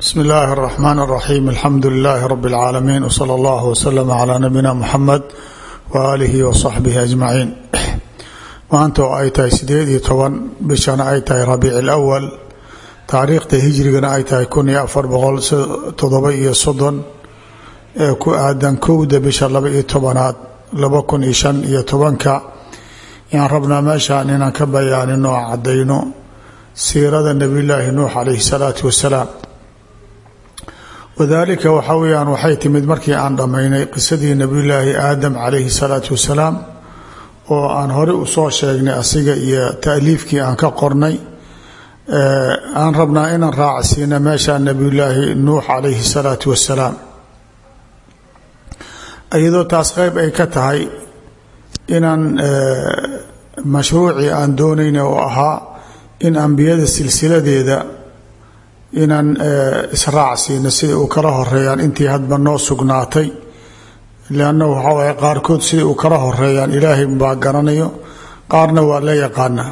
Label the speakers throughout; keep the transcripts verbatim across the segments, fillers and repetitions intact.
Speaker 1: بسم الله الرحمن الرحيم الحمد لله رب العالمين وصلى الله وسلم على نبينا محمد وآله وصحبه أجمعين. maanta oo ay tahay sideed iyo toban bishana ay tahay rabiic alawal taariikhda hijrigana ay tahay kun iyo afar boqol toddoba iyo soddon ee ku aadan kowda bisha laba iyo tobanaad laba kun iyo shan iyo tobanka yaan rabnaa meeshaan inaan ka bayaanino oo cadayno siirada nabiyullaahi nuux calayhi salaatu wasalaam. wadaalika waxa weeyaan waxay timid markii aan dhammaynay qisadii nabiyullaahi aadam calayhi salaatu wasalaam oo aan hore u soo sheegnay asiga iyo taaliifkii aan ka qornay. aan rabnaa inaan raacsiino meesha nabiyullaahi nuux calayhi salaatu wasalaam, iyadoo taas qayb ay ka tahay inaan mashruucii aan doonayna oo ahaa in ambiyada silsiladeeda inaan israacsiino sida uu kala horeeyaan intii hadba noo sugnaatay. lannahu waxaa waay qaarkood siday u kala horeeyaan ilaahay baa garanayo, qaarna waa la yaqaanaa.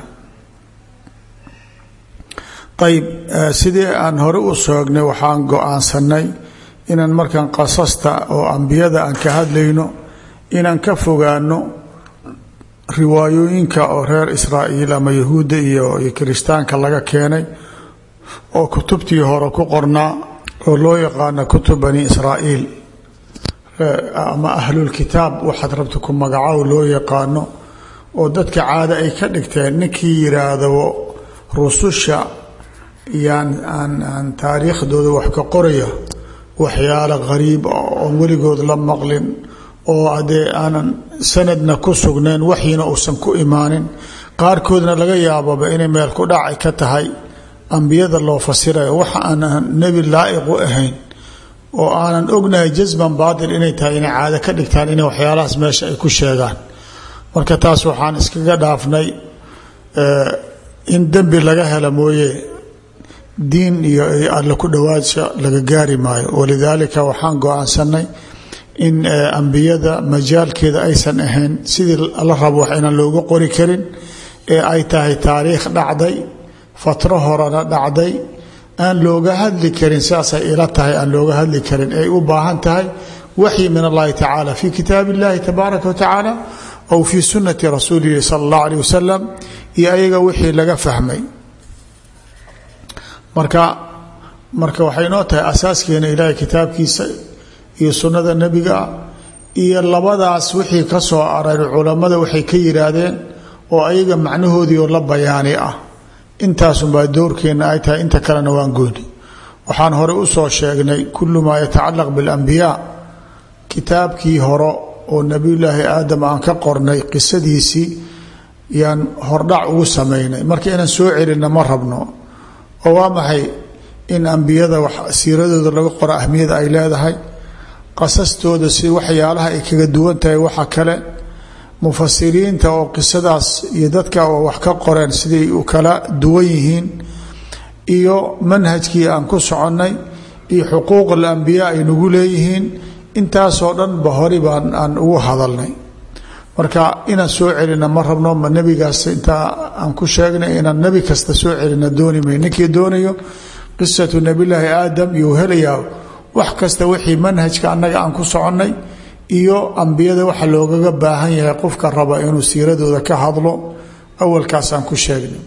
Speaker 1: ayib, sidii aan hore u soognay waxaan go-aansanay inaan markaan qasasta oo ambiyada aan ka hadlayno inaan ka fogaano riwaayooyinka oo reer israa'iil ama yahuudda iyo kiristaanka laga keenay oo kutubtii hore ku qornaa oo loo yaqaano kutub bani israa'iil ama ahlulkitaab waxaad rabta ku magacow loo yaqaano, oo dadka caado ay ka dhigteen ninkii yiraahdo rususha yaan aan aan taariikhdooda wax ka qoraya waxyaalo qariib oo weligood la maqlin oo adee aanan sanadna ku sugnayn waxyina uusan ku imaanin, qaarkoodna laga yaababa inay meel ku dhacay ka tahay ambiyada loo fasirayo waxa aanan nebi laa'iq u ahayn oo aanan ognahay jasban baatil inay tahay inay caado ka dhigtaan inay waxyaalahaas meesha ay ku sheegaan. marka taas waxaan iskaga dhaafnay in dembi laga hela mooye diin iyo alle ku dhowaadsha laga gaari maayo. walidaalika waxaan go-aansanay in ambiyada majaalkeeda aysan ahayn sidii la rabo wax inaan looga qori karin, ee ay tahay taariikh dhacday fatro horena dhacday aan looga hadli karin. saasay ila tahay aan looga hadli karin, ay u baahan tahay waxyi min allahi tacaala fi kitaab illahi tabaaraka wa tacaala aw fi sunnati rasuulihi sala allahu alayh wasalam, iyo ayaga wixii laga fahmay. marka marka waxay noo tahay asaaskeena ilaahay kitaabkiisa iyo sunnada nebiga iyo labadaas wixii ka soo araray culammada waxay ka yidhaahdeen oo ayaga macnahoodii oo la bayaani ah. intaasunbaa doorkeenna ay tahay, inta kalena waan gooni. waxaan hore u soo sheegnay kullu maa yatacallaq biاlambiyaa, kitaabkii hore oo nebiyullaahi aadam aan ka qornay qisadiisii yaan hordhac ugu samaynay. marka inaan soo celinna ma rabno, oo waa maxay in ambiyada siiradooda laga qoro ahmiyada ay leedahay, qasastooda si waxyaalaha ay kaga duwan tahay waxa kale, mufasiriinta oo qisadaas iyo dadka oo wax ka qoreen siday u kala duwan yihiin, iyo manhajkii aan ku soconnay iyo xuquuq alambiyaa ay nagu leeyihiin. intaasoo dhan ba hori baan aan ugu hadalnay. marka inaan soo celina ma rabno, ma nebigaas intaa aan ku sheegnay inaan nebi kasta soo celina dooni may. ninkii doonayo qisatu nebiyullaahi aadam iyuu helayaa wax kasta wixii manhajka annaga aan ku soconnay iyo ambiyada waxa loogaga baahan yahay qofka raba inuu siiradooda ka hadlo awalkaasaan ku sheegnay.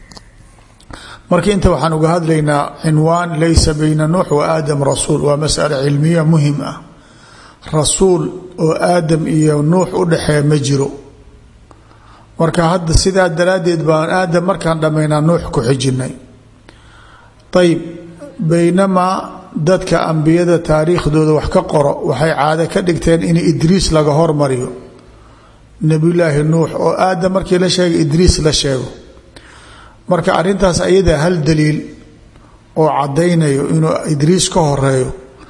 Speaker 1: marka inta waxaan uga hadlaynaa cinwaan laysa bayna nuux wa aadam rasuul. waa mas'ale cilmiya muhim ah. rasuul oo aadam iyo nuux u dhaxeeya ma jiro. marka hadda sidaa daraaddeed baan aadam markaan dhammaynaa nuux ku xijinay. ayib, baynamaa dadka ambiyada taariikhdooda wax ka qoro waxay caado ka dhigteen in idriis laga hormariyo nebiyullaahi nuux, oo aadam markii la sheegay idriis la sheego. marka arrintaas ayada hal daliil oo caddaynayo inuu idriis ka horeeyo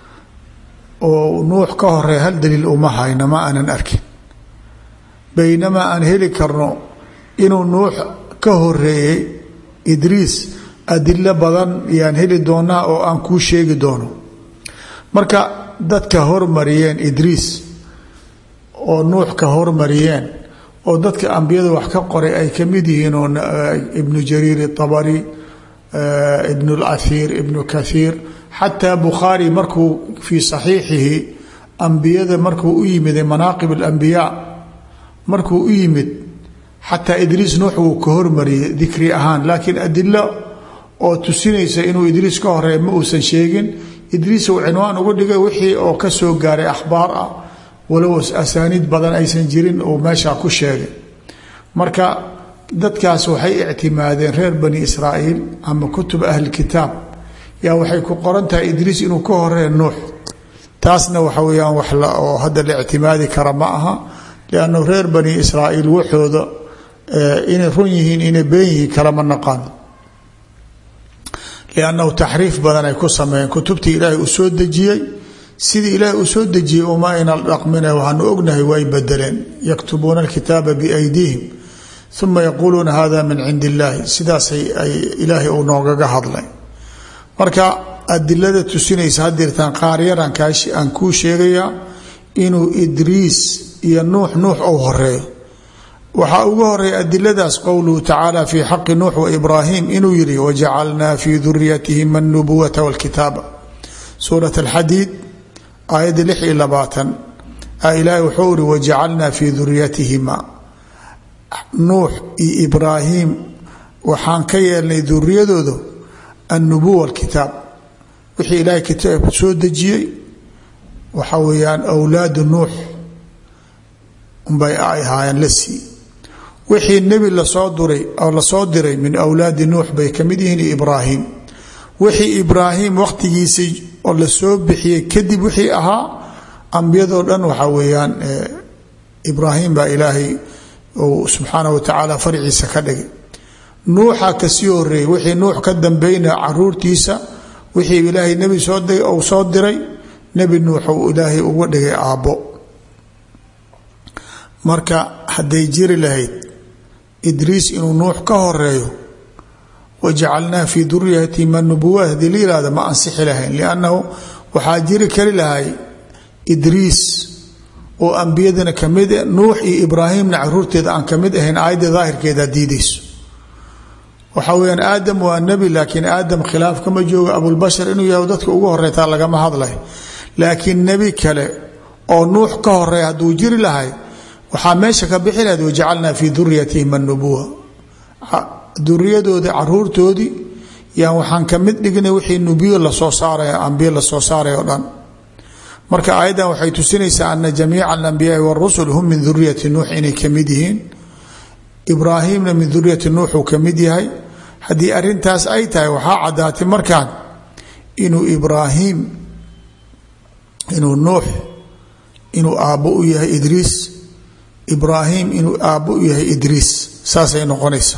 Speaker 1: oo nuux ka horeeya hal daliil uma hayna, ma aanan arkin. baynamaa aan heli karno inuu nuux ka horeeyey idriis adilo badan yaan heli doonaa oo aan kuu sheegi doono. marka dadka hormariyeen idriis oo nuux ka hormariyeen oo dadka ambiyada wax ka qoray ay ka mid yihiin oo ibnu jariir الطabari ibn اlأhiir ibnu kahiir xataa bukhaari markuu fii saxiixihi ambiyada markuu u yimid manaaqib alambiyaa markuu u yimid xataa idriis nuux wuu ka hormariyey dikri ahaan laakiin adilo oo tusinaysa inuu idriis ka horeeya ma uusan sheegin. idriis uu cinwaan uga dhigay wixii oo ka soo gaaray akhbaar ah walow asaaniid badan aysan jirin uu meeshaa ku sheegay. marka dadkaas waxay ictimaadeen reer bani israa'iil ama kutub ahli kitaab yaa waxay ku qoran tahay idriis inuu ka horeeya nuux. taasna waxa weeyaan wax oo hadda la ictimaadi kara ma aha liannu reer bani israa'iil waxooda inay run yihiin inay been yihiin kalama naqaan liannahu taxriif badan ay ku sameeyeen kutubtii ilaahay uu soo dejiyey sidii ilaahay uu soo dejiyey uma ayna dhaqmina waxaanu ognahay way bedeleen yaktubuuna alkitaaba biaydiihim uma yaquuluuna hada min cindi illaahi sidaasay ay ilaahay uu noogaga hadlay. marka adilada tusinaysa hadirtaan qaar yaraan aan kuu sheegayaa inuu idriis iyo nuux nuux ou horeeyo. waxaa uga horeeya adiladaas qowluhu tacaala fii xaqi nuux waibraahim inuu yihi wajacalnaa fii duriyatihim alnubuwata walkitaaba suurat alxadiid aayadda lix iyo labaatan a ilaahay wuxuu ihi wajacalnaa fii duriyatihima nuux iyo ibraahim waxaan ka yeelnay duriyadooda annubuwa alkitaab wixii ilaahay kitaab soo dejiyey waxa weeyaan awlaadu nuux unbay ay ahaayeen la sii wixii nebi lasoo duray oo lasoo diray min awlaadi nuux bay ka mid yihiin ibraahim wixii ibraahim waqtigiisii oo lasoo bixiyey kadib wixii ahaa ambiyadoo dhan waxaa weeyaan ibraahim baa ilaahay uu subxaana wa tacaala farciisa ka dhigay. nuuxa kasii horeeyey wixii nuux ka dambayna caruurtiisa wixii ilaahay nebi soo uu soo diray nebi nuux uu ilaahay uga dhigay aabbo. marka hadday jiri lahayd idriis inuu nuux ka horeeyo wajacalnaa fii duriyatihim annubuwa hadii la yihahda ma ansixi lahayn liannahu waxaa jiri kari lahay idriis oo ambiyadana ka mid e nuux iyo ibraahimna caruurteeda aan ka mid ahayn aayadda daahirkeeda diidayso. waxaa weyaan aadam waa nebi laakiin aadam khilaaf kama jooga abulbashar inuu yahay dadka ugu horeytaa lagama hadlay laakiin nebi kale oo nuux ka horeeya hadduu jiri lahay waxaa meesha ka bixi lahayd wajacalnaa fii duriyatihim annubuwa duriyadooda caruurtoodii yaan waxaan ka mid dhignay wixii nubiyo lasoo saaray ambiye lasoo saaray oo dhan. marka aayaddan waxay tusinaysaa ana jamiica alambiyaai warusul hum min duriyati nuux inay ka mid yihiin ibraahimna min duriyati nuux uu ka mid yahay. haddii arintaas ay tahay waxaa caddaatay markaan inuu ibraahim inuu nuux inuu aabbo u yahay idriis ibraahim inuu aabbo u yahay idriis saasay noqonaysaa.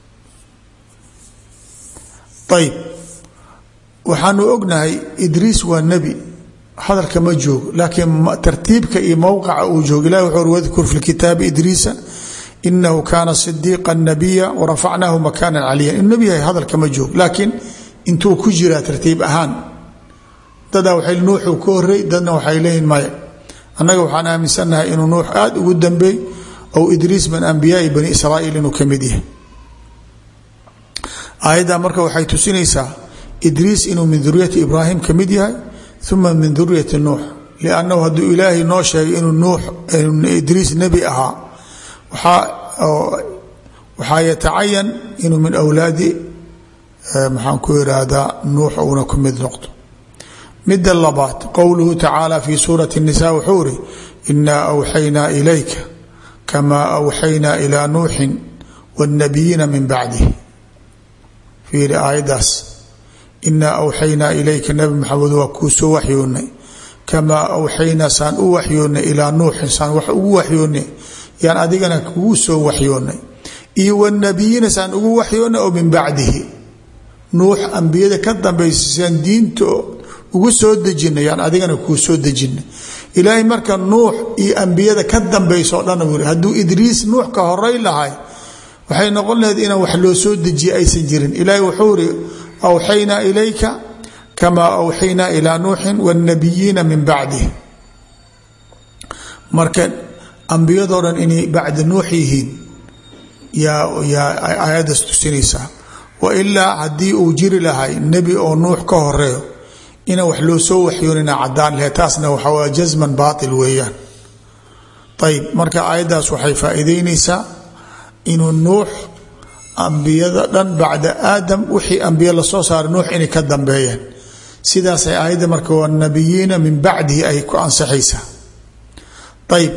Speaker 1: ayb waxaanu ognahay idriis waa nebi hadalka ma joogo laakiin tartiibka iyo mowqaca uu joogo ilahi wuxuu uri wadkur fi lkitaabi idriisa inahu kaana sidiiqa nabiya warafacnaahu makaanan caliya inuu nebi yahay hadalka ma joogo laakiin intuu ku jiraa tartiib ahaan dadaa waxay nuuxuu ka horey dadna waxay leeyihin maya annaga waxaan aaminsannahay inuu nuux aada ugu dambeey ou idriis min ambiyaai bani israa'iil inuu ka mid yahay. aayadda marka waxay tusinaysaa idriis inuu min duriyati ibraahim ka mid yahay uma min duriyati nuux liannahu hadduu ilaahay noo sheegay inuu nuux idriis nebi ahaa waxaa yatacayan inuu min awlaadi maxaan ku ihahdaa nuux uuna ku mid noqdo. mida labaad qowluhu tacaala fi suurati الnisa wuxuu iri inaa awxaynaa ilayka kamaa awxaynaa ilaa nuuxin wاnnabiyiina min bacdih. fiiri aayaddaas inaa awxaynaa ilayka nabi maxamed waa kuu soo waxyoonay kamaa awxaynaa saan u waxyoonay ilaa nuuxin saan wax ugu waxyoonay yaan adigana kugu soo waxyoonay iyo wاnnabiyiina saan ugu waxyoonay oo min bacdihi nuux ambiyada ka dambaysa saan diinto ugu soo dejina yaan adigana kuu soo dejina. ilaahay marka nuux iyo ambiyada ka dambaysa o dhan u hadduu idriis nuux ka horey lahay waxay noqon lahayd inaan wax loo soo dejiye aysan jirin. ilaahay wuxuu iri awxaynaa ilayka kamaa awxaynaa ilaa nuuxin wاnnabiyiina min bacdih. marka ambiyadoo dhan inay bacda nuux yihiin yaa yaa aayaddaas tusinaysaa. wailaa haddii uu jiri lahay nebi oo nuux ka horeeyo ina wax loo soo waxyoonina cadaan leh taasna waxa waa jazman baatil weeyaan ayib marka aayaddaas waxay faa'iideynaysaa inuu nuux ambiyada dhan bacda aadam wixii ambiye lasoo saaray nuux inay ka dambeeyeen sidaasay aayadda marka wanabiyiina min bacdihi ay ku ansaxaysaa ayib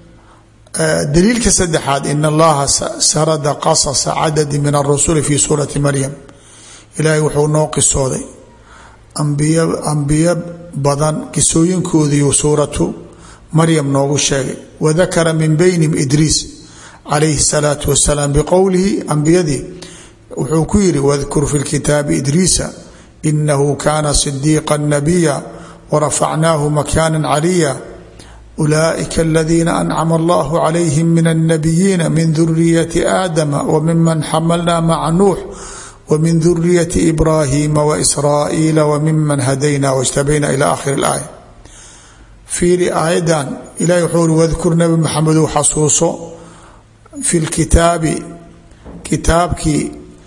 Speaker 1: daliilka saddexaad in allaha sarada qasasa cadadi min arusuli fi suurati maryam ilaahay wuxuu noo qisooday ambiy ambiyo badan qisooyinkoodiiu suuratu maryam noogu sheegay wadakara min baynihim idriis calayhi الsalaatu wasalaam biqowlihi ambiyadii wuxuu ku yidhi wadkur fi lkitaabi idriisa inahu kana صidiiqa nabiya warafacnaahu makana caliya ulaaئika aladiina ancama allahu calayhim min الnabiyiina min duriyati aadama wmiman xamalna maca nuux wmin duriyati ibraahiima waisraa'iila wmiman hadayna wاjtabayna ila akhir اlaaya fiiri aayaddan ilahi wuxuu uri wadkur nabi maxamedow xasuuso fi lkitaabi kitaabkii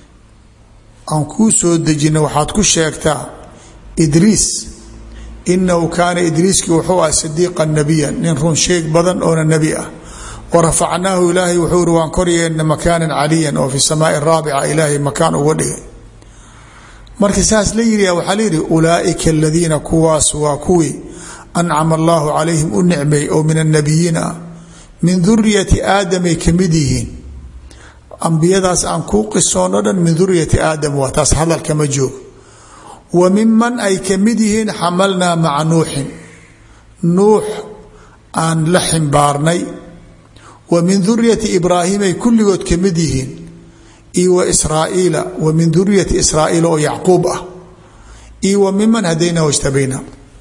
Speaker 1: aan kuu soo dejina waxaad ku sheegtaa idriis inahu kaana idriiskii wuxuu ah sidiiqa nabiya nin run sheeg badan oona nebi ah warafacnaahu ilaahay wuxuu iri waan koryeena makaanan caliyan oo fi samaai raabica ilaahay makaan uga dhigay marka saas la yidhi waxaa la yidhi ulaaئika aladiina kuwaas waa kuwii ancama allahu calayhim u nicmay oo min annabiyiin ah min duriyati aadamay ka mid yihiin ambiyadaas aan kuu qisoonno dhan min duriyati aadam waa taas hadalkama joogo wa miman ay ka mid yihiin xamalnaa maca nuuxin nuux aan la ximbaarnay wa min duriyati ibraahiim ay kulligood ka mid yihiin iyo wa israa'iila wa min duriyati israa'iila oo yacquub ah iyo wa miman hadayna wajtabayna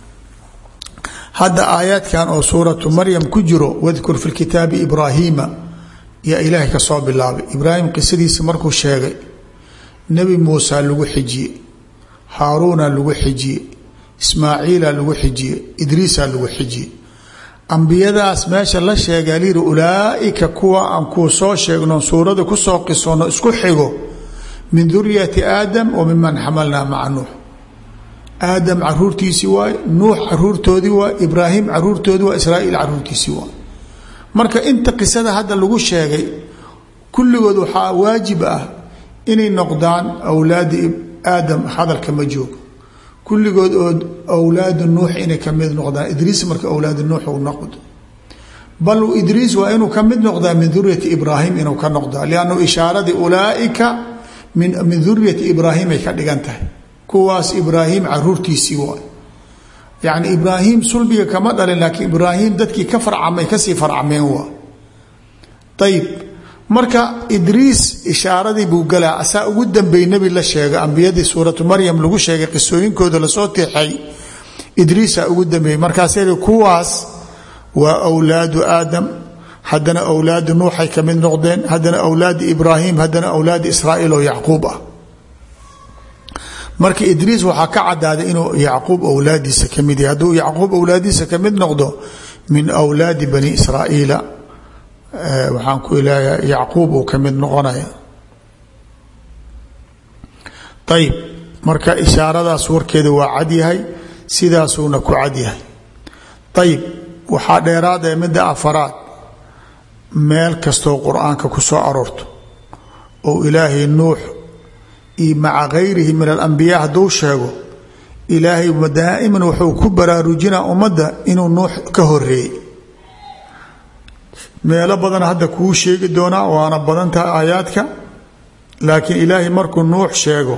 Speaker 1: hadda aayaadkan oo suuratu maryam ku jiro wadkur fi lkitaabi ibraahiima yaa ilaahay ka soo bilaabay ibraahim qisadiisa markuu sheegay nebi muusa lagu xijiyey haaruuna lagu xijiyey ismaaciila lagu xijiyey idriisa lagu xijiyey ambiyadaas meesha la sheegaa layidhi ulaaئika kuwa aan kuu soo sheegno suurada kusoo qisoono isku xigo min duriyati aadam wa miman xamalnaa maca nuux aadam caruurtiisii waay nuux caruurtoodii waay ibraahim caruurtoodii waa israa'iil caruurtiisii waay marka inta qisada hadda lagu sheegay kulligood waxaa waajib ah inay noqdaan awlaadi aadam hadalka ma joogo kulligood oo awlaadu nuux inay ka mid noqdaan idriis marka awlaadu nuux uu noqdo bal idriis waa inuu ka mid noqdaa min duriyati ibraahim inuu ka noqdaa liannu ishaaradii ulaaئika min min duriyati ibraahim ay ka dhigan tahay kuwaas ibraahim caruurtiisii waay yacni ibraahim sulbiga kama dhalin laakiin ibraahim dadkii ka farcamay kasii farcameen waa ayib marka idriis ishaaradii buu galaa asaa ugu dambey nebi la sheegay ambiyadii suuratu maryam lagu sheegay qisooyinkooda lasoo teexay idriisa ugu dambeeyey markaasay kuwaas waa awlaadu aadam haddana awlaadu nuuxay ka mid noqdeen haddana awlaadi ibraahim haddana awlaadi israa'iil oo yacquub ah marka idriis waxaa ka cadaaday inuu yacquub awlaadiisa ka mid yahay hadduu yacquub awlaadiisa ka mid noqdo min awlaadi bani israa'iila waxaan ku ilaaha yacquub uu ka mid noqonaya ayib marka ishaaradaas warkeeda waa cadyahay sidaasuuna ku cadyahay ayib waxaa dheeraadee midda afaraad meel kastoo qur-aanka ku soo aroorto oo ilaahay nuux iyo maca gayrihi min alambiyaa hadduu sheego ilaahay daa'iman wuxuu ku baraarujinaa ummadda inuu nuux ka horeeyey meelo badan hadda kuu sheegi doonaa waana badan tahay aayaadka laakiin ilaahay markuu nuux sheego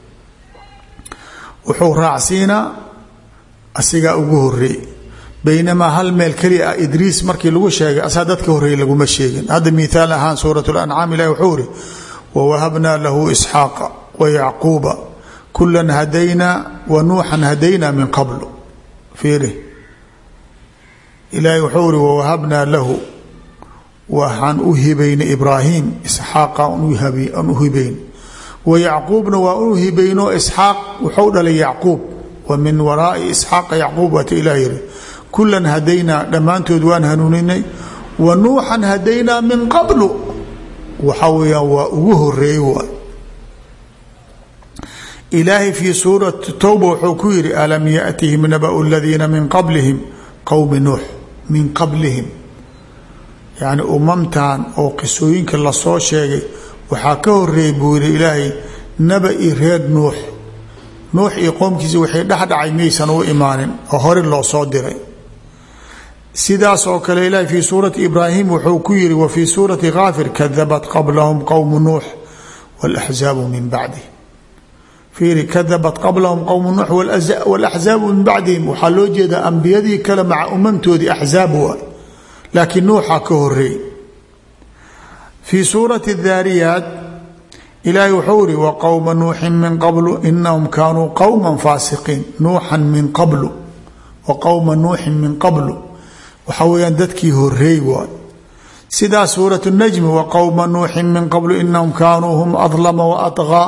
Speaker 1: wuxuu raacsiinaa asigaa ugu horeeyey baynamaa hal meel keli ah idriis markii lagu sheegay asaa dadka horeeyey laguma sheegin hadda miaal ahaan suurat lancaam ilahi wuxuu iri wawahabnaa lahu isxaaqa wayacquuba kulan hadaynaa wa nuuxan hadaynaa min qablu fiiri ilaahay wuxuu iri wawahabnaa lahu waxaan u hibaynay ibraahim isxaaqa aan u hibayn wayacquubna waa u hibayno isxaaq wuxuu dhalay yacquub wa min waraai isxaaqa yacquub waata ilah yiri kulan hadaynaa dhammaantood waan hanuuninay wa nuuxan hadaynaa min qablu waxaa weyaan waa ugu horeey waay ilaahay fii suurati towba wuxuu ku yidhi alam yaأtihim nabأu اladiina min qablihim qowmi nuux min qablihim yacni umamtan oo qisooyinka lasoo sheegay waxaa ka horeeyay buu yidhi ilaahay naba-i reer nuux nuux iyo qoomkiisa waxay dhexdhacay miyaysan u imaanin oo hore loo soo diray sidaas oo kale ilaahay fii suurati ibraahim wuxuu ku yidhi wa fii suurati kaafir kadabat qablahum qowmu nuux wاlaxzaabu min bacdih fiiri kadabat qablahum qowmu nuux wاlaxzaabu min bacdihim waxaa loo jeedaa ambiyadii kale maca umamtoodii axzaab waay laakiin nuuxaa ka horeeyey fii suurati daariyaat ilaahay wuxuu ihi wa qowma nuuxin min qablu inahum kaanuu qowma faasiqiin nuuxan min qablu wa qowma nuuxin min qablu waxaa weeyaan dadkii horeey waay sidaa suurat najmi wa qowma nuuxin min qablu inahum kaanuu hum adlama waatqaa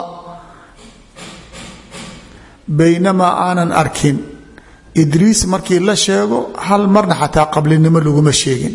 Speaker 1: baynamaa aanan arkin idriis markii la sheego hal marna xataa qablinimo laguma sheegin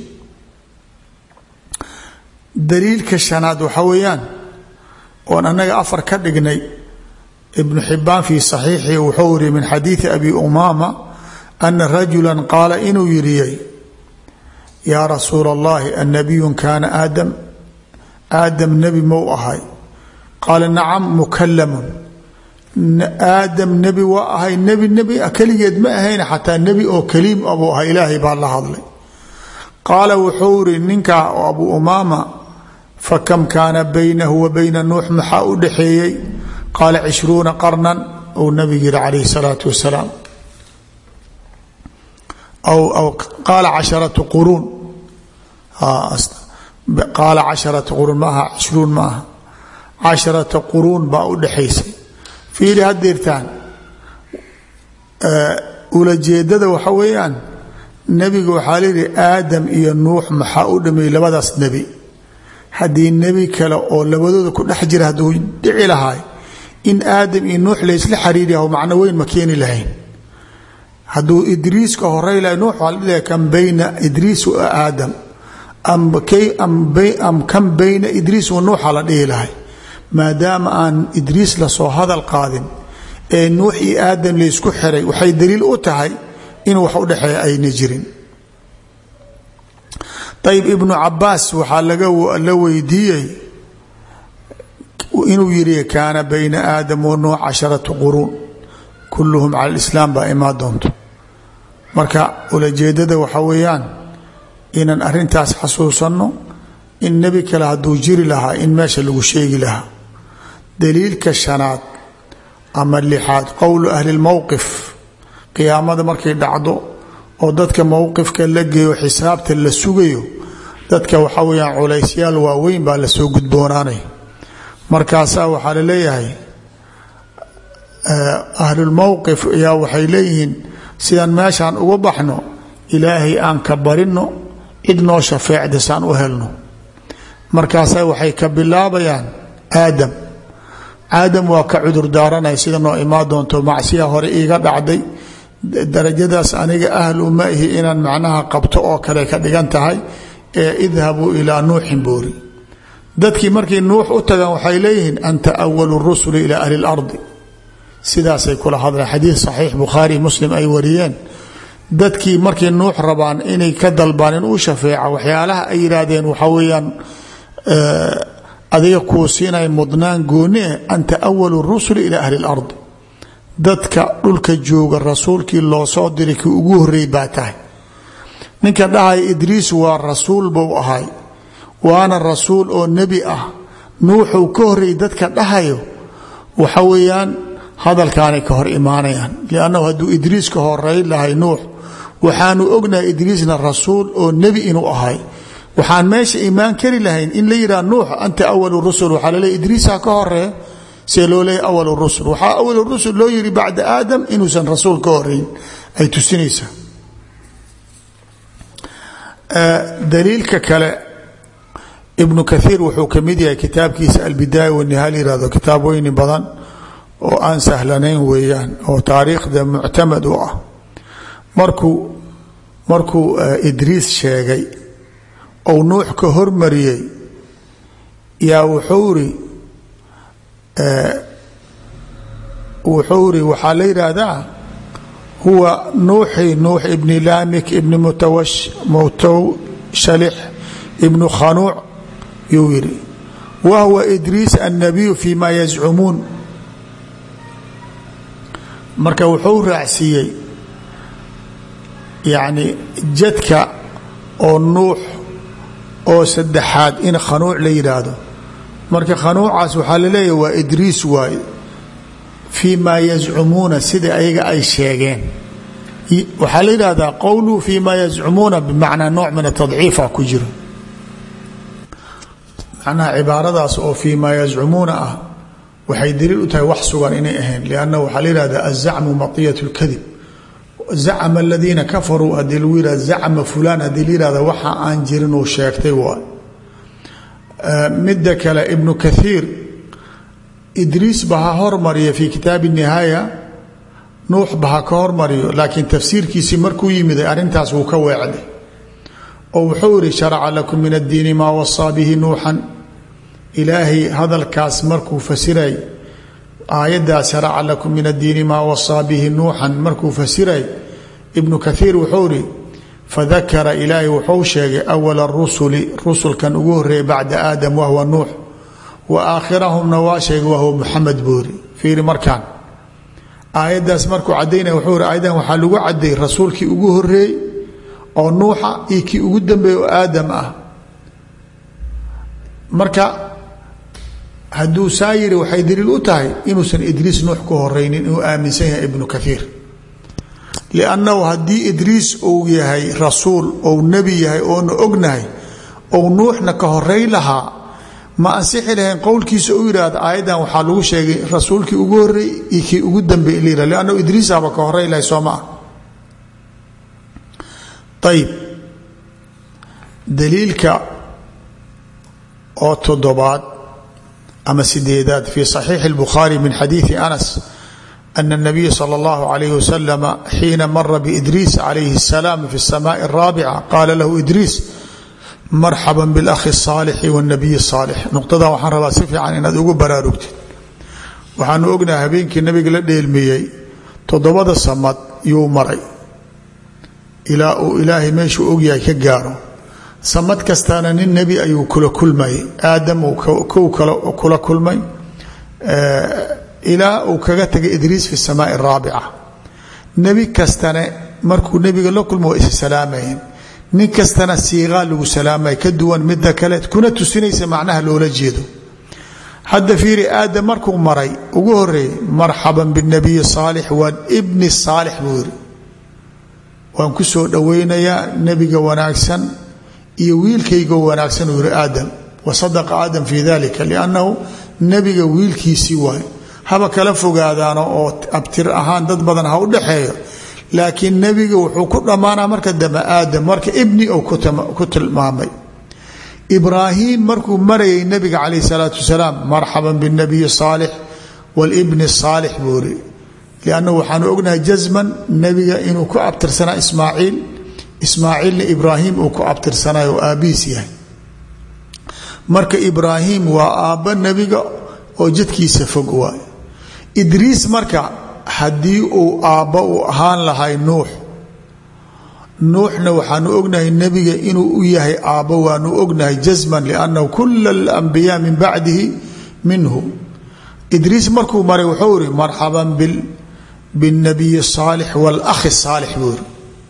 Speaker 1: daliilka shanaad waxaa weeyaan oon annaga afar ka dhignay ibnu xibaan fii saxiixii wuxuu iri min xadiidi abi umaama ana rajula qaala inuu yiriyey yaa rasuula allahi annabiyun kaana aadam aadam nebi mou ahay qaala nacam mukalamun aadam nebi waa ahay nebi nebi keligeed ma ahayn xataa nebi oo kaliim abuu ahay ilaahay baa la hadlay qaala wuxuu iri ninkaa oo abu umaama fakam kaana baynahu wa bayna nuux maxaa u dhaxeeyey qaala cishruuna qarnan ou nabig yihi calayhi salaatu wasalaam aw qaala casharatu quruun qaala casharatu quruun ma aha cishruun ma aha casharata quruun baa u dhaxaysay fiiri hadeertaan ulajeedada waxa weeyaan nebiga waxaa layihi aadam iyo nuux maxaa u dhameeyey labadaas nebi haddii nebi kale oo labadooda ku dhex jira hadduu dhici lahaay in aadam iyo nuux laysla xariiriyaho macno weyn ma keeni lahayn hadduu idriis ka horey lahay nuux waa la dhihi kan bayna idriis wa aadam am kan bayna idriis wa nuuxa la dhihi lahay maadaama aan idriis lasoo hadal qaadin ee nuux iyo aadam laysku xiray waxay daliil u tahay in wax u dhexeeya ayna jirin ayb ibnu cabaas waxaa la weydiiyey inuu yiri kaana bayna aadam wa nuux casharatu quruun kulluhum cala lislaam baa imaa doonto marka ulajeedada waxaa weeyaan inaan arintaas xasuusanno in nebi kale hadduu jiri lahaa in meesha lagu sheegi lahaa daliilka shanaad ama lixaad qowlu ahli lmowqif qiyaamada markay dhacdo oo dadka mowqifka la geeyo xisaabta la sugayo dadka waxaa weyaan culaysyaal waaweyn baa lasoo gudboonaanay markaasaa waxaa la leeyahay ahlulmowqif ayaa waxay leeyihiin sidaan meeshaan uga baxno ilaahay aan ka barino cid noo shafeecda saan u helno markaasaa waxay ka bilaabayaan aadam aadam waa ka cudur daaranay sida noo imaan doonto macsiya hore iiga dhacday darajadaas aniga ahlu ma ihi inaan macnaha qabto oo kale ka dhigan tahay ee idhabuu ilaa nuuxin boori dadkii markay nuux u tagaan waxay leeyihiin anta awalu rusuli ilaa ahli lardi sidaasay kula hadleen xadiid saxiix bukhaari muslim ay wariyeen dadkii markay nuux rabaan inay ka dalbaan in uu shafeeca waxyaalaha ay yidhaahdeen waxaa weeyaan adiga kuu siinay mudnaan gooni eh anta awalu rusuli ilaa ahli lardi dadka dhulka jooga rasuulkii loo soo diray kii ugu horreey baa tahay ninka dhahaya idriis waa rasuul buu ahay waana rasuul oo nebi ah nuuxuu ka horreeyey dadka dhahayo waxa weeyaan hadalkaanay ka hor imaanayaan liannahu hadduu idriis ka horeey lahay nuux waxaanu ognahay idriisna rasuul oo nebi inuu ahay waxaan meesha imaan kari lahayn in la yidhaha nuux anta awalu rusul waxaa laleeya idriisa ka horeeya see loo leeya awal rusul waxaa awal rusul loo yiri bacda aadam inuusan rasuul ka horeyn ay tusinaysaa daliilka kale ibnu kathiir wuxuu ka mid yahay kitaabkiisa albidaaya wanihaa la yihahdo kitaab weyni badan oo aan sahlanayn weeyaan oo taariikhda muctamad u ah markuu markuu idriis sheegay ou nuux ka hormariyey yaa wuxuu iri wuxuu iri waxaa la yidhaahdaa huwa nuuxi nuux ibni laamik ibni mutawshalix ibnu khanuuc yuu yidhi wa huwa idriis annabiyu fi ma yazcumuun marka wuxuu raacsiiyey yacni jadka oo nuux oo saddexaad in khanuuc la yidhaahdo marka khanuucaas waxaa la leeyahay waa idriis waaye fii ma yazcumuuna sida ayaga ay sheegeen waxaa la yidhaahdaa qowluhu fii ma yazcumuuna bimacnaa nooc min atadciifa ku jiro macnaha cibaaradaas oo fii ma yazcumuuna ah waxay daliil u tahay wax sugan inay ahayn lianna waxaa la yidhahdaa azacmu matiyat lkadib zacma aladiina kafaruu haddii lagu yihahdo zacma fulaan haddii la yihahda waxa aan jirin uu sheegtay waay midda kale ibnu kathiir idriis ba ha hormariya fii kitaabi nihaaya nuux ba ha ka hormariyo laakiin tafsiirkiisii markuu yimiday arrintaas wuu ka weecday oo wuxuu yihi sharaca lakum min addiini maa wasaa bihi nuuxan ilaahay hadalkaas markuu fasiray aayaddaas sharaca lakum min addiini maa wasaa bihi nuuxan markuu fasiray ibnu kathiir wuxuu ihi fadakara ilaahay wuxuu sheegay awala rusuli rusulkan ugu horeeyay bacda aadam wahuwa nuux wa aakhirahumna waa sheegay wahuwa muxamed buuri fiiri markaan aayaddaas markuu cadaynaya wuxuu ihi aayaddan waxaa lagu caday rasuulkii ugu horeeyey oo nuuxa iyo kii ugu dambeeyey oo aadam ah marka hadduu saa yiri waxay daliil u tahay inuusan idriis nuux ka horeynin inuu aaminsan yahay ibnu kathiir liannahu haddii idriis uu yahay rasuul ou nebi yahay oona ognahay ou nuuxna ka horey lahaa ma ansixi lahayn qowlkiisa u yidhaahda aayaddan waxaa lagu sheegay rasuulkii ugu horreey iyo kii ugu dambeey la yihah liannahu idriisaba ka horey lahay soo ma ah ayib daliilka oo toddobaad ama sideedaad fi صaxiixi الbukhaari min xadiiثi anas ana الnabiya salى اllahu عalayh wasalam xiina mara biidriis calayhi الsalaam fi الsamaaءi الraabica qaala lahu idriis marxaba biاlakhi الصaalixi wالnabiy الصaalix nuqtadan waxaan rabaa si fiican inaad ugu baraarugtid waxaanu ognahay habeenkii nabiga la dheelmiyey toddobada samad yuu maray ilaa uu ilaahay meeshuu ogyahay ka gaaro samad kastaana nin nebi ayuu kula kulmayay aadam uu kow kula kulmay ilaa uu kaga tegay idriis fi الsamaaءi الraabica nebi kastana markuu nebiga la kulmo waa is salaamayeen nin kastana siiqaa lagu salaamay ka duwan midda kale kuna tusinaysa macnaha loola jeedo hadda fiiri aadam markuu maray ugu horeeyey marxaban biالnabiyi الصaalix wabni الصaalix buu yiri waan ku soo dhoweynayaa nebiga wanaagsan iyo wiilkaygo wanaagsan uu yihi aadam wasadaqa aadam fii dalika liannahu nebiga wiilkiisii waay haba kala fogaadaano oo abtir ahaan dad badan ha u dhaxeeyo laakiin nebiga wuxuu ku dhammaanaa marka dambe aadam marka ibni ou ku tilmaamay ibraahim markuu marayay nebiga calayh salaatu wasalaam marxaban biاnabiyi الصaalix wاlbni الصaalix buu iri liannahu waxaanu ognahay jasman nebiga inuu ku abtirsanaa ismaaciil ismaaciilna ibraahim uu ku abtirsanayo oo aabbihiis yahay marka ibraahim waa aabba nebiga oo jadkiisa fog waay idriis marka haddii uu aabba uu ahaan lahay nuux nuuxna waxaanu ognahay nebiga inuu u yahay aabbo waanu ognahay jasman liannahu kula alambiyaa min bacdihi minhu idriis markuu maray wuxuu iri marxaban biاlnabiyi الصaalix wاlakhi الصaalix buu iri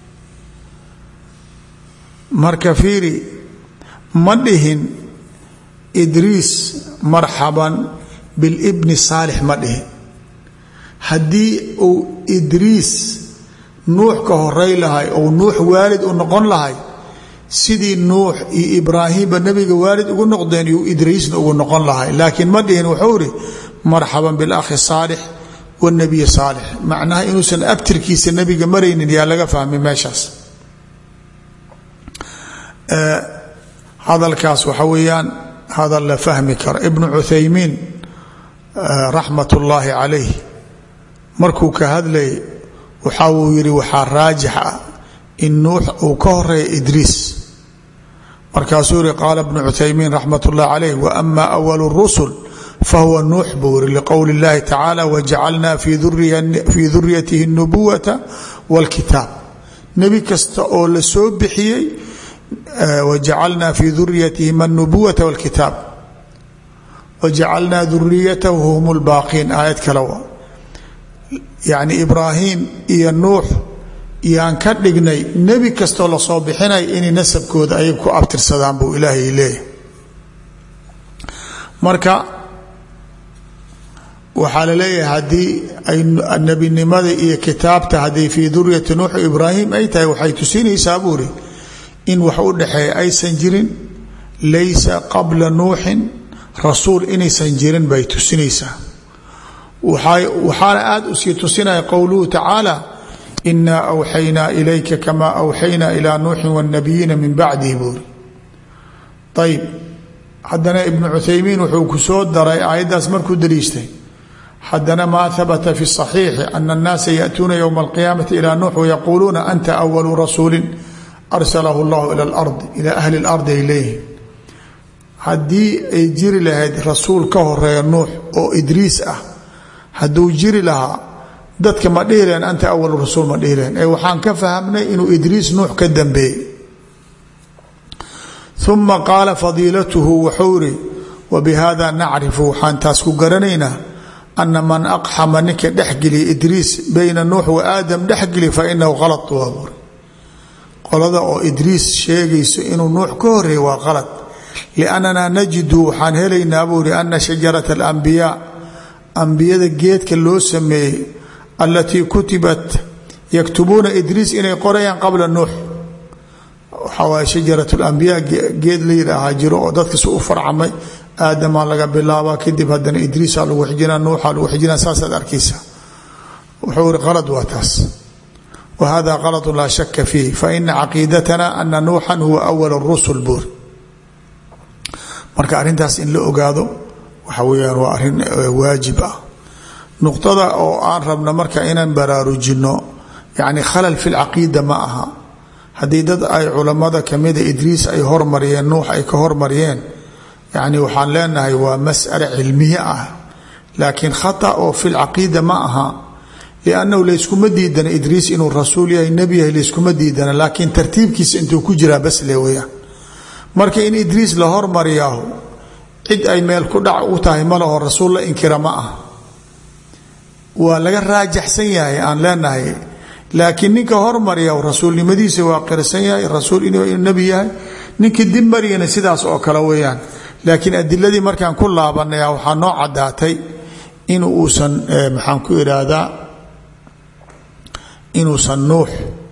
Speaker 1: marka fiiri ma dhihin idriis marxaban bilibni saalix ma dhihin haddii uu idriis nuux ka horey lahay ou nuux waalid u noqon lahay sidii nuux iyo ibraahimba nebiga waalid ugu noqdeen iyo idriisna ugu noqon lahay laakiin ma dhihin wuxuu ihi marxaban bilakhi saalix wاnabiyi saalix macnaha inuusan abtirkiisa nebiga maraynin yaa laga fahmay meeshaas hadalkaas waxa weeyaan hadal la fahmi karo ibnu cuthaymiin raxmat ullaahi calayh markuu ka hadlay waxa uu yihi waxaa raajix ah in nuux uu ka horeeya idriis markaasuu yihi qaala ibnu cuthaymiin raxmat ullahi calayh waama awalu rusul fahuwa nuux buu yiri liqowli اllahi tacaala wajacalnaa fii duriyatihi الnubuwata wاlkitaab nebi kasta oo la soo bixiyey wajacalnaa fii duriyatihim الnubuwata wاlkitaab wajacalnaa duriyatahu hum اlbaaqiin aayad kale wa yacni ibraahim iyo nuux yaan ka dhignay nebi kastoo lasoo bixinay inay nasabkooda ay ku abtirsadaan buu ilaahay leeyahay marka waxaa la leeyahay haddii ay nebinimada iyo kitaabta haddii fii duriyati nuux ibraahim ay tahay waxay tusinaysaa buuri in wax u dhexeeya aysan jirin laysa qabla nuuxin rasuul inaysan jirin bay tusinaysaa waxaana aada usii tusinaya qowluhu tacaala inaa awxaynaa ilayka kamaa awxaynaa ilaa nuuxin wاnabiyiina min bacdihi buuri ayb haddana ibnu cuthaymiin wuxuu ku soo daray aayaddaas markuu daliishtay haddana maa habata fi الصaxiixi ana الnaasa yaأtuuna ywma اlqiyaamati ilaa nuux wayaquuluuna anta awalu rasuuli arsalahu اllahu ila اlardi ila ahli اlardi ay leeyihin haddii ay jiri lahayd rasuul ka horeeya nuux oo idriis ah hadduu jiri lahaa dadka ma dhihi lahen anta awalu rasuul ma dhihi lahen ee waxaan ka fahamnay inuu idriis nuux ka dambeeyey uma qaala fadiilatuhu wuxuu iri wabihada nacrifu waxaan taas ku garanaynaa ana man aqxama ninka dhexgeliya idriis bayna nuux wa aadam dhexgeliya fainahu qalad waa buuri qolada oo idriis sheegayso inuu nuux ka horeeya waa qalad liannanaa najidu waxaan helaynaa buuri ana shajarata alambiyaa ambiyada geedka loo sameeyey alatii kutibat yaktubuuna idriis inay qorayaan qabla nuux waxaa waay shajarat lambiyaa geed la yidhaahaa jiro oo dadkasi u farcamay aadamaa laga bilaabaa kadib haddana idriisa lagu xijinaa nuuxa lagu xijinaa saasaad arkaysa wuxuu iri qalad waa taas wa hada qaladu laa shaka fiih faina caqiidatana ana nuuxan huwa awal rusul buuri marka arrintaas in la ogaado waxa weyaan waa arrin waajib ah nuqtada oo aan rabna marka inaan baraarujino yani khalal fi lcaqiida ma aha haddii dad ay culammada kamida idriis ay hormariyeen nuux ay ka hormariyeen yani waxaan leenahay waa mas'ale cilmiye ah laakiin khata oo fi lcaqiida ma aha liannahu layskuma diidana idriis inuu rasuul yahay nebi yahay layskuma diidana laakiin tartiibkiisa intuu ku jiraa bas le weyaan marka in idriis la hormariyaahu cid ay meel ku dhac u tahay ma laho rasuul la inkira ma ah waa laga raajaxsan yahay aan leenahay laakiin ninka hormarya rasuulnimadiisa waa qirsan yahay rasuul inuu nebi yahay ninka dib mariyana sidaas oo kale weeyaan laakiin adiladii markaan ku laabanaya waxaa noo caddaatay in uusan maxaan ku idhaahdaa inuusan nuux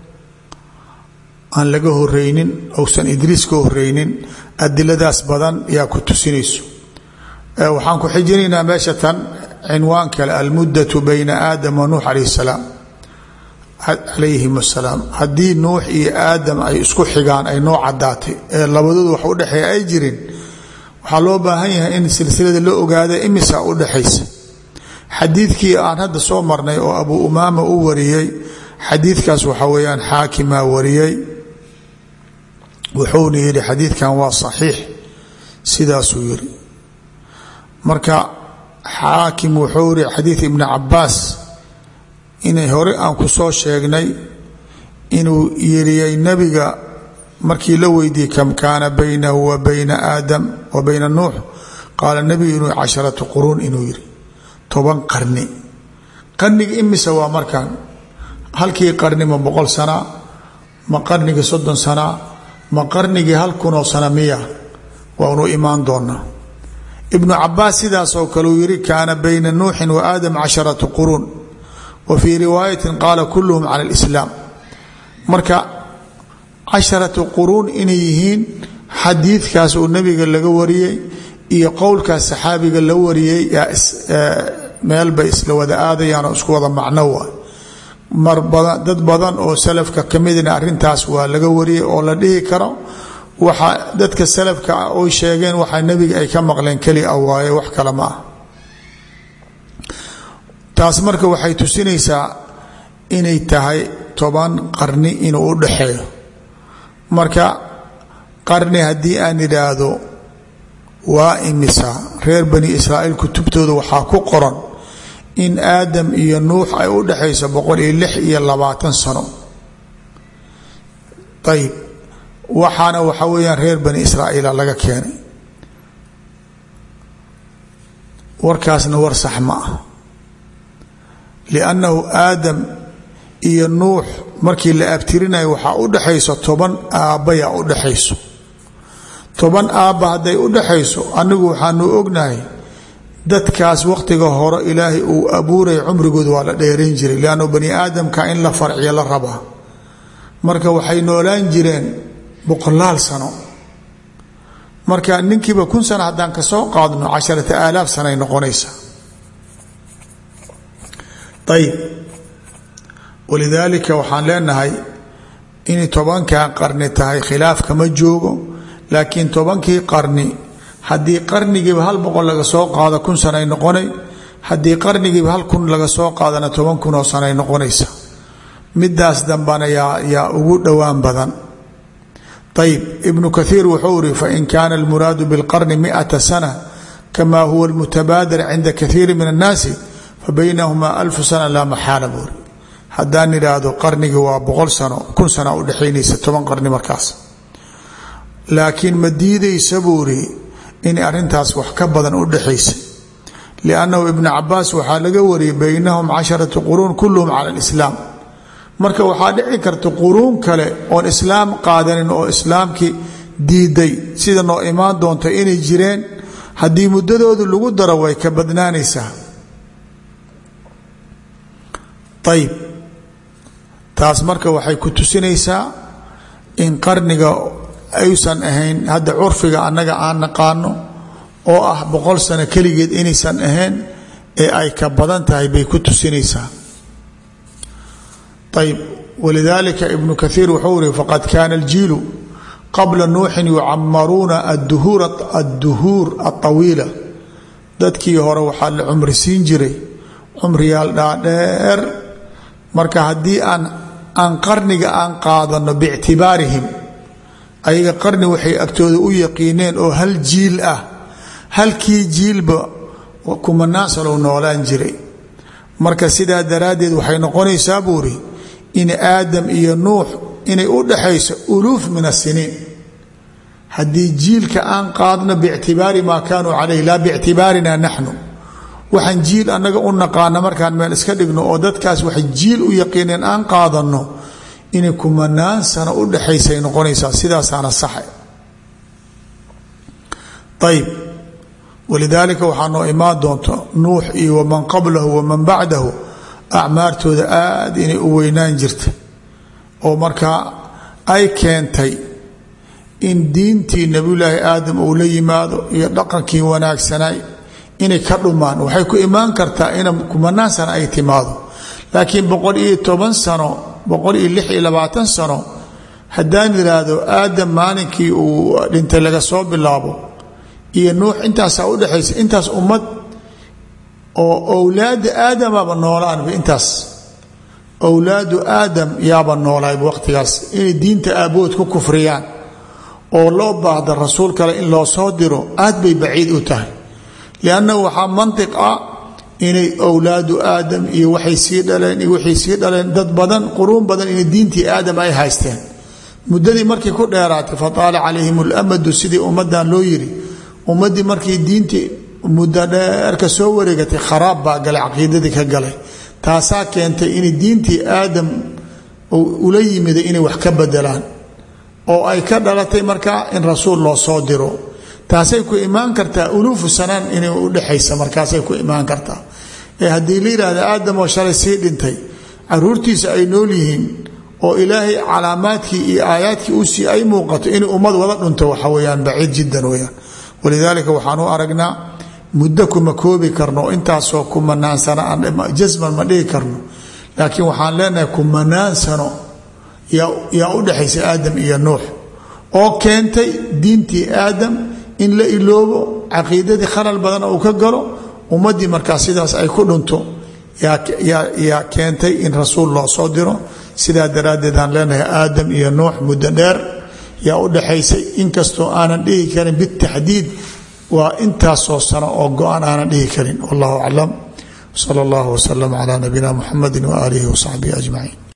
Speaker 1: aan laga horeynin uusan idriis ka horeynin adiladaas badan yaa ku tusinayso waxaan ku xijinaynaa meesha tan cinwaan kale almuddatu bayna aadam wa nuux calayh salaam calayhim asalaam haddii nuux iyo aadam ay isku xigaan ay noo caddaatay ee labadoodu wax u dhexeeya ay jirin waxaa loo baahan yahay in silsilada loo ogaada imisa u dhexaysa xadiidkii aan hadda soo marnay oo abu umaama u wariyey xadiidkaas waxaa weeyaan xaakimaa wariyey wuxuuna yidhi xadiidkan waa saxiix sidaasuu yidhi marka xaakim wuxuu yidhi xadiid ibni cabaas inay hore aan ku soo sheegnay inuu yiriyey nebiga markii la weydiiyey kam kaana baynahu wa bayna aadam wa bayna nuux qaala nebigu inuu casharatu quruun inuu yidhi toban qarni qarniga imisa waa markaan halkii qarni ma boqol sana ma qarnigii soddon sana ma qarnigii hal kunoo sana miya waa unu imaan doonaa ibnu cabaas sidaas oo kale uu yidhi kaana bayna nuuxin wa aadam casharatu quruun wa fii riwaayati qaala kulluhum cala alislaam marka casharatu quruun inay yihiin xadiidkaas uu nebiga laga wariyey iyo qowlkaas saxaabiga la wariyey meel bay isla wada aadayaan oo isku wada macno waa mar badan dad badan oo salafka ka midna arrintaas waa laga wariyey oo la dhihi karo waxa dadka salafka oo sheegeen waxa nebiga ay ka maqleen keli ah waaye wax kale ma ah taas marka waxay tusinaysaa inay tahay toban qarni inuu u dhaxeeyo marka qarni haddii aan idhaahdo waa imisa reer bani israa'iil kutubtooda waxaa ku qoran in aadam iyo nuux ay u dhaxayso boqol iyo lix iyo labaatan sano ayib waxaana waxa weeyaan reer bani israa'iila laga keenay warkaasna war sax ma ah liannahu aadam iyo nuux markii la abtirinayo waxaa u dhaxayso toban aabbaya u dhaxayso toban aabba hadday u dhaxayso anigu waxaanu ognahay dadkaas waqtiga hore ilaahay uu abuuray cumrigooda waa la dheerayn jiray liannu bani aadamka in la farciyo la rabaa marka waxay noolaan jireen boqolaal sano marka ninkiiba kun sano haddaan ka soo qaadno casharata aalaaf sanay noqonaysa ayib walidaalika waxaan leenahay inay tobankan qarni tahay khilaaf kama joogo laakiin tobankii qarni haddii qarnigiiba hal boqol laga soo qaado kun sanay noqonay haddii qarnigiiba hal kun laga soo qaadana toban kun oo sanay noqonaysa midaas dambana yaa yaa ugu dhowaan badan ayib ibnu kathiir wuxuu iri fain kaana almuraadu bilqarni miata sana kama huwa almutabaadir cinda kathiiri min annaasi fabaynahumaa alfu sana laa maxaala buuri haddaan idhaahdo qarnigi waa boqol sano kun sana udhexaynaysa toban qarni markaas laakiin ma diidaysa buuri in arrintaas wax ka badan u dhexaysa liannahu ibnu cabaas waxaa laga wariyay baynahum casharatu quruun kulluhum cala alislaam marka waxaa dhici karta quruun kale oon islaam qaadanin oo islaamkii diiday sida noo imaan doonta inay jireen haddii muddadoodu lagu daro way ka badnaanaysaa ayib taas marka waxay ku tusinaysaa in qarniga aysan ahayn hadda curfiga annaga aan naqaano oo ah boqol sano keligeed inaysan ahayn ee ay ka badan tahay bay ku tusinaysaa ayb walidaalika ibnu kathiir wuxuu iri faqad kaana aljiilu qabla nuuxin yucamaruuna adduhuur aطawiila dadkii hore waxaa la cumri siin jiray cumriyaal dhaadheer marka haddii aan aan qarniga aan qaadano biictibaarihim ayaga qarni waxay agtooda u yaqiineen oo hal jiil ah halkii jiilba kumanaan sano noolaan jiray marka sidaa daraaddeed waxay noqonaysaa buuri in aadam iyo nuux inay u dhaxayso uluuf min asiniin haddii jiilka aan qaadno biictibaari maa kaanuu calayh laa biictibaarina naxnu waxaan jiil annaga u naqaana markaan meel iska dhigno oo dadkaas waxay jiil u yaqiineen aan qaadanno inay kumanaan sano u dhaxaysay noqonaysaa sidaasaana saxa ayib walidaalika waxaa noo imaan doonta nuux iyo waman qablahu waman bacdahu acmaartooda aada inay u weynaan jirta oo markaa ay keentay in diintii nebiyulaahi aadam uu la yimaado iyo dhaqankii wanaagsanay inay ka dhumaan waxay ku imaan kartaa ina kumanaan sano ay timaado laakiin boqol iyo toban sano boqol iyo lix iyo labaatan sano haddaan yidhaahdo aadam maalinkii uu dhintay laga soo bilaabo iyo nuux intaasaa u dhexaysa intaas ummad oo owlaada aadamaaba noolaanba intaas owlaadu aadam yaaba noolaayba waqtigaas inay diinta aabood ku kufriyaan oo loo baahda rasuul kale in loo soo diro aad bay baciid u tahay liannahu waxaa mantiq ah inay owlaadu aadam iyo waxay sii dhaleen iyo waxay sii dhaleen dad badan quruun badan inay diintii aadam ay haysteen muddadii markay ku dheeraatay fataala calayhim alamadu sidii ummadan loo yiri ummaddii markii diintii muddo dheer ka soo wareegatay kharaab baa galay caqiidadii ka galay taasaa keentay inay diintii aadam ula yimida inay wax ka bedelaan oo ay ka dhalatay markaa in rasuul loo soo diro taasay ku imaan kartaa uluufu sanaan inay u dhexaysa markaasay ku imaan kartaa ee haddii la yidhaahda aadam oo shalay sii dhintay caruurtiisa ay nool yihiin oo ilaahay calaamaadkii iyo aayaadkii usii ay muuqato inay ummad wada dhunto waxa weyaan baciid jiddan weyaan walidaalika waxaan u aragnaa muddo kuma koobi karno intaasoo kumanaan sano jasman ma dhihi karno laakiin waxaan leenahay kumanaan sano yaa u dhexaysa aadam iyo nuux oo keentay diintii aadam in la iloobo caqiidadii khalal badan uu ka galo ummaddii markaa sidaas ay ku dhunto yaa keentay in rasuul loo soo diro sidaa daraaddeed aan leenahay aadam iyo nuux muddo dheer yaa u dhexaysay inkastoo aanan dhihi karin bitaxdiid waa intaasoo sano oo go-aan aanan dhihi karin wallahu aclam sala allahu wasalam calaa nabiyina muxamedi waaalihi wasaxbihi ajmaciin